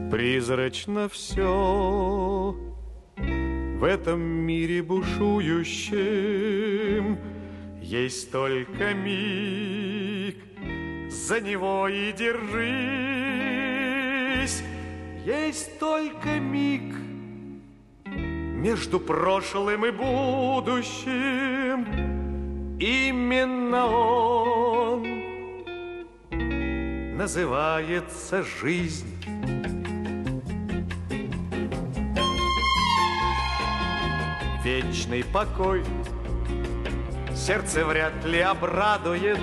Призрачно все в этом мире бушующем. Есть только миг, за него и держись. Есть только миг между прошлым и будущим. Именно он называется жизнь. Вечный покой сердце вряд ли обрадует.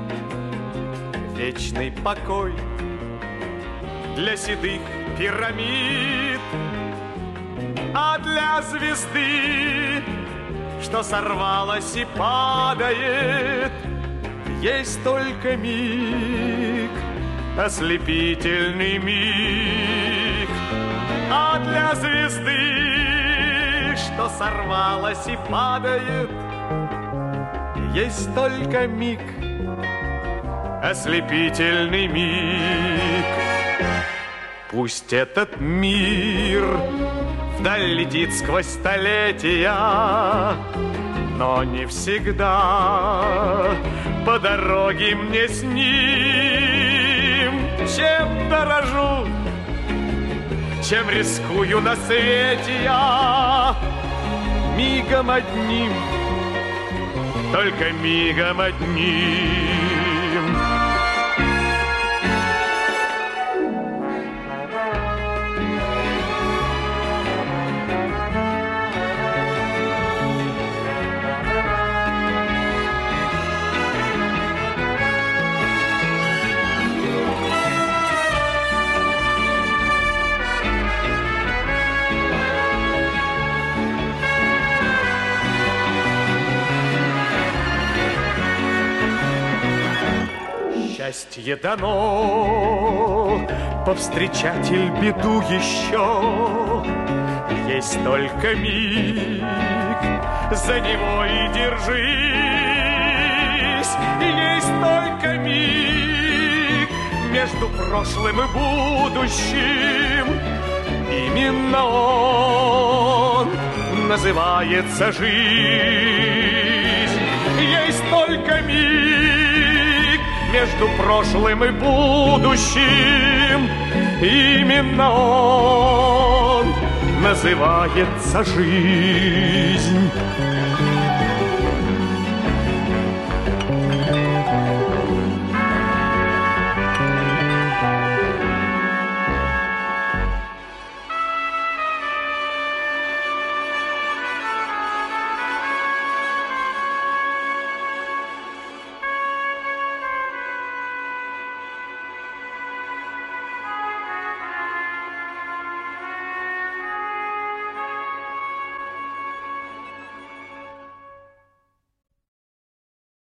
Вечный покой для седых пирамид, а для звезды, что сорвалась и падает, есть только миг, ослепительный миг. А для звезды, что сорвалась и падает, есть только миг, ослепительный миг. Пусть этот мир вдаль летит сквозь столетия, но не всегда по дороге мне с ним. Чем дорожу, чем рискую на свете я, мигом одним, только мигом одним. Счастье дано повстречатель беду еще. Есть только миг, за него и держись. Есть только миг между прошлым и будущим. Именно он называется жизнь. Есть только миг между прошлым и будущим. Именно он называется жизнь.